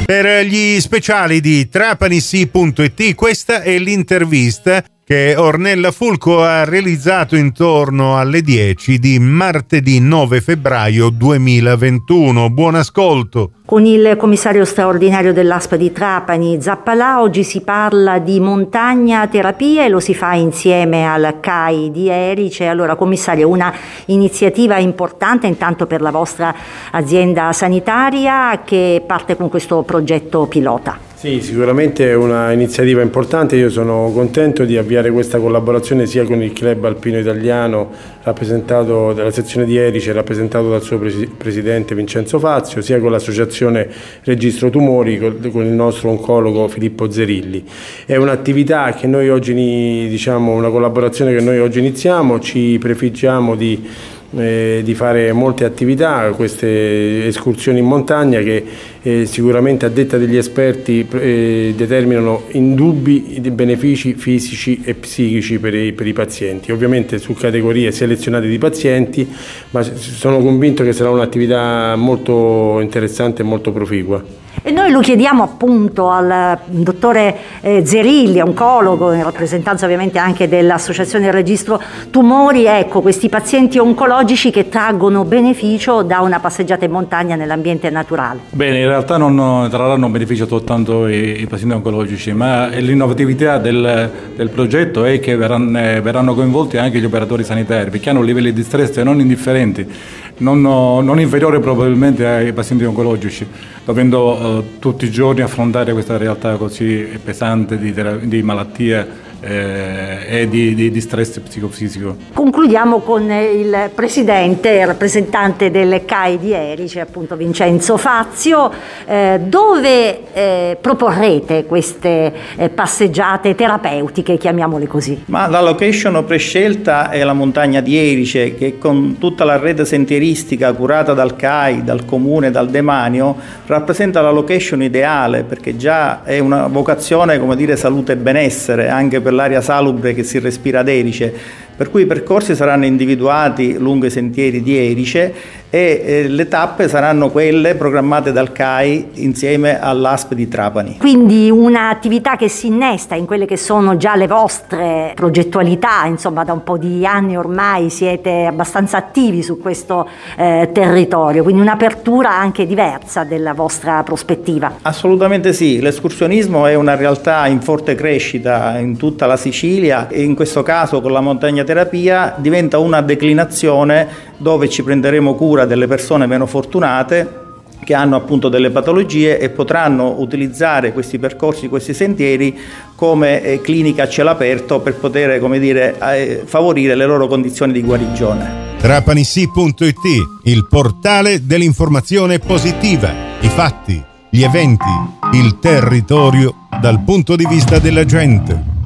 Per gli speciali di TrapaniSì.it, questa è l'intervista che Ornella Fulco ha realizzato intorno alle 10 di martedì 9 febbraio 2021. Buon ascolto. Con il commissario straordinario dell'ASP di Trapani, Zappalà, oggi si parla di montagna terapia e lo si fa insieme al CAI di Erice. Allora, commissario, una iniziativa importante intanto per la vostra azienda sanitaria che parte con questo progetto pilota. Sì, sicuramente è una iniziativa importante. Io sono contento di avviare questa collaborazione sia con il Club Alpino Italiano, rappresentato dalla sezione di Erice, rappresentato dal suo presidente Vincenzo Fazio, sia con l'associazione Registro Tumori, con il nostro oncologo Filippo Zerilli. È un'attività che noi oggi, una collaborazione che noi oggi iniziamo, ci prefiggiamo di fare molte attività, queste escursioni in montagna che sicuramente, a detta degli esperti, determinano indubbi benefici fisici e psichici per i pazienti, ovviamente su categorie selezionate di pazienti, ma sono convinto che sarà un'attività molto interessante e molto proficua. E noi lo chiediamo appunto al dottore Zerilli, oncologo, in rappresentanza ovviamente anche dell'Associazione Registro Tumori, ecco, questi pazienti oncologici che traggono beneficio da una passeggiata in montagna nell'ambiente naturale. Bene, in realtà non trarranno beneficio soltanto i pazienti oncologici, ma l'innovatività del progetto è che verranno coinvolti anche gli operatori sanitari, perché hanno livelli di stress non indifferenti, non inferiori probabilmente ai pazienti oncologici, dovendo tutti i giorni affrontare questa realtà così pesante di malattie e di stress psicofisico. Concludiamo con il presidente, rappresentante del CAI di Erice, appunto Vincenzo Fazio. Dove proporrete queste passeggiate terapeutiche, chiamiamole così? Ma la location prescelta è la montagna di Erice, che con tutta la rete sentieristica curata dal CAI, dal comune, dal demanio, rappresenta la location ideale, perché già è una vocazione, come dire, salute e benessere, anche per l'aria salubre che si respira ad Erice, per cui i percorsi saranno individuati lungo i sentieri di Erice e le tappe saranno quelle programmate dal CAI insieme all'ASP di Trapani. Quindi un'attività che si innesta in quelle che sono già le vostre progettualità, insomma da un po' di anni ormai siete abbastanza attivi su questo territorio, quindi un'apertura anche diversa della vostra prospettiva. Assolutamente sì, l'escursionismo è una realtà in forte crescita in tutta la Sicilia e in questo caso con la montagna terapia diventa una declinazione dove ci prenderemo cura delle persone meno fortunate che hanno appunto delle patologie e potranno utilizzare questi percorsi, questi sentieri come clinica a cielo aperto per poter, come dire, favorire le loro condizioni di guarigione. TrapaniSì.it, il portale dell'informazione positiva, i fatti, gli eventi, il territorio dal punto di vista della gente.